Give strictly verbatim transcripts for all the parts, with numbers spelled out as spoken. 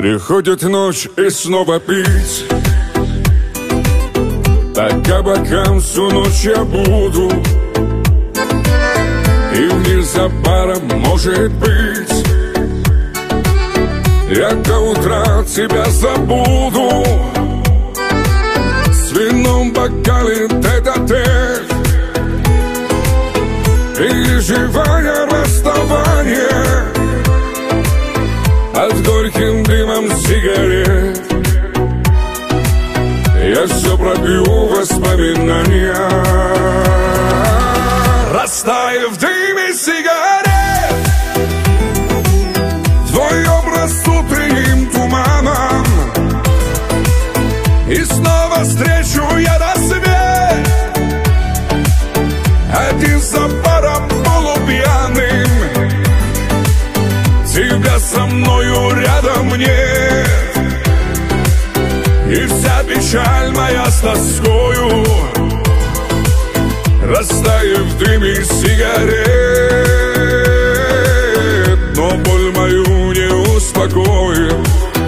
Приходит ночь и снова пить. Так кабакам всю ночь я буду. И вниз за баром, может быть, я до утра тебя забуду. С вином в бокале тет-а-тет, переживая расставание от горьким дымом сигарет. Я все пробью воспоминания, растая в дыме сигарет. Твой образ утренним туманом, и снова встречу я рассвет. Один за баром полупьяным, тебя со мною рядом нет. И вся печаль моя с тоскою растает в дыме сигарет. Но боль мою не успокоит.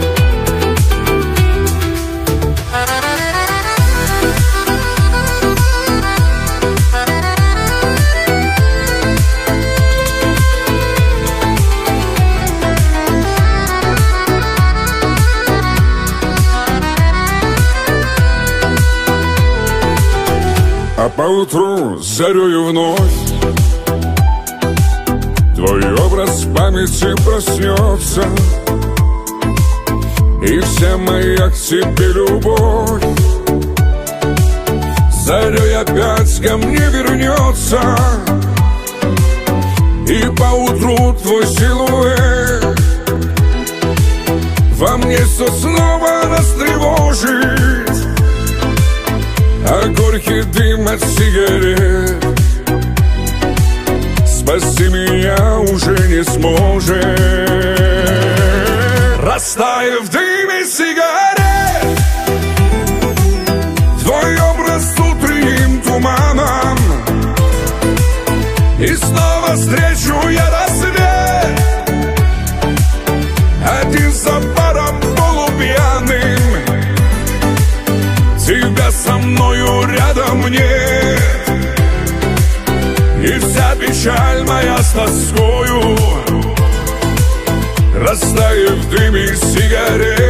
А поутру зарею вновь твой образ в памяти проснется, и вся моя к тебе любовь зарей опять ко мне вернется. И поутру твой силуэт во мне все снова растревожит. А горький дым от сигарет спасти меня уже не сможет. Растая в дыме сигарет, твой образ утренним туманом, и снова встречу я рассвет. Один за баром полупьяным, тебя со мною рядом нет. И вся печаль моя с тоскою растает в дыме сигарет.